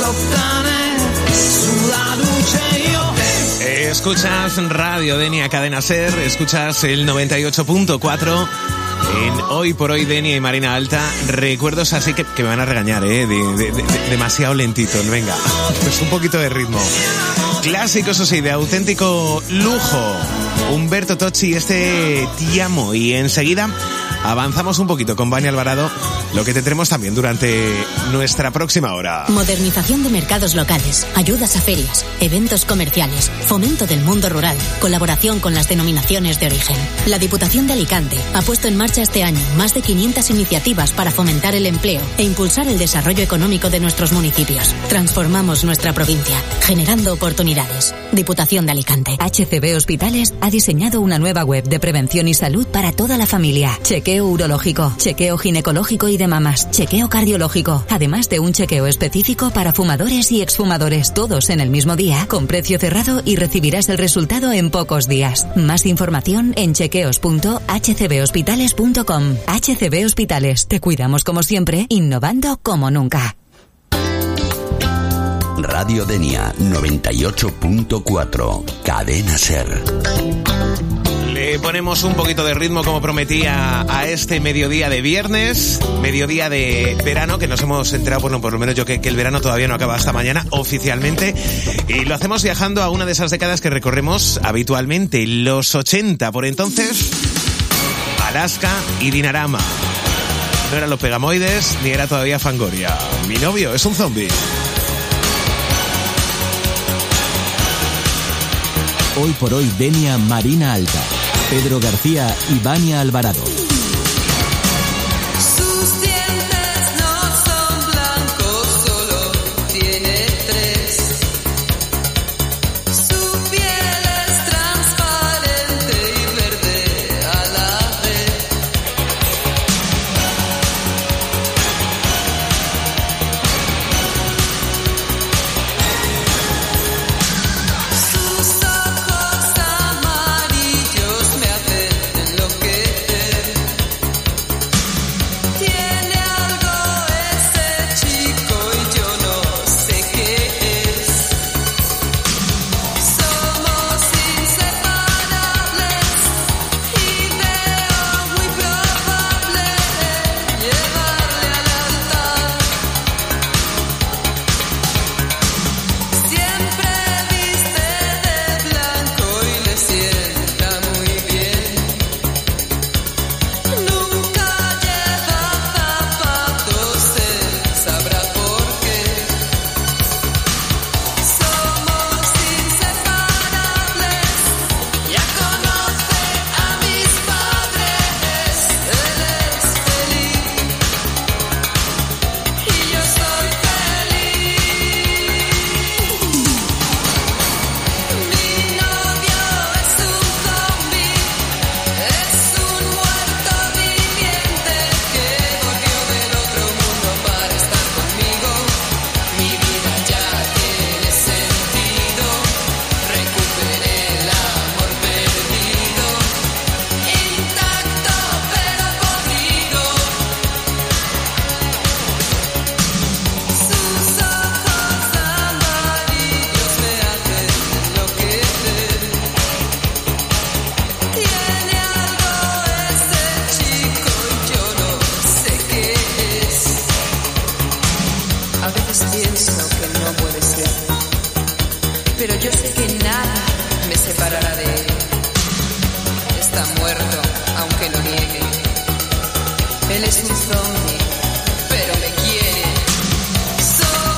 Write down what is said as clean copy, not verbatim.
lottane sulla luce io. Escuchas Radio Denia Cadena Ser, escuchas el 98.4 en Hoy por Hoy Denia y Marina Alta. Recuerdos así que me van a regañar, demasiado lentito. Venga, pues un poquito de ritmo. Clásicos, o sí, de auténtico lujo. Humberto Tocci, Ti amo. Y enseguida avanzamos un poquito con Vania Alvarado, lo que tendremos también durante nuestra próxima hora. Modernización de mercados locales, ayudas a ferias, eventos comerciales, fomento del mundo rural, colaboración con las denominaciones de origen. La Diputación de Alicante ha puesto en marcha este año más de 500 iniciativas para fomentar el empleo e impulsar el desarrollo económico de nuestros municipios. Transformamos nuestra provincia, generando oportunidades. Diputación de Alicante. HCB Hospitales ha diseñado una nueva web de prevención y salud para toda la familia. Chequeo urológico, chequeo ginecológico y de mamas, chequeo cardiológico, además de un chequeo específico para fumadores y exfumadores, todos en el mismo día, con precio cerrado, y recibirás el resultado en pocos días. Más información en chequeos.hcbhospitales.com. HCB Hospitales, te cuidamos como siempre, innovando como nunca. Radio Denia 98.4, Cadena Ser. Le ponemos un poquito de ritmo, como prometía, a este mediodía de viernes, mediodía de verano, que nos hemos enterado, bueno, por lo menos yo, que el verano todavía no acaba hasta mañana, oficialmente, y lo hacemos viajando a una de esas décadas que recorremos habitualmente, los 80, por entonces, Alaska y Dinarama. No eran los Pegamoides, ni era todavía Fangoria. Mi novio es un zombie. Hoy por Hoy Denia, Marina Alta, Pedro García y Vania Alvarado. Él es un zombie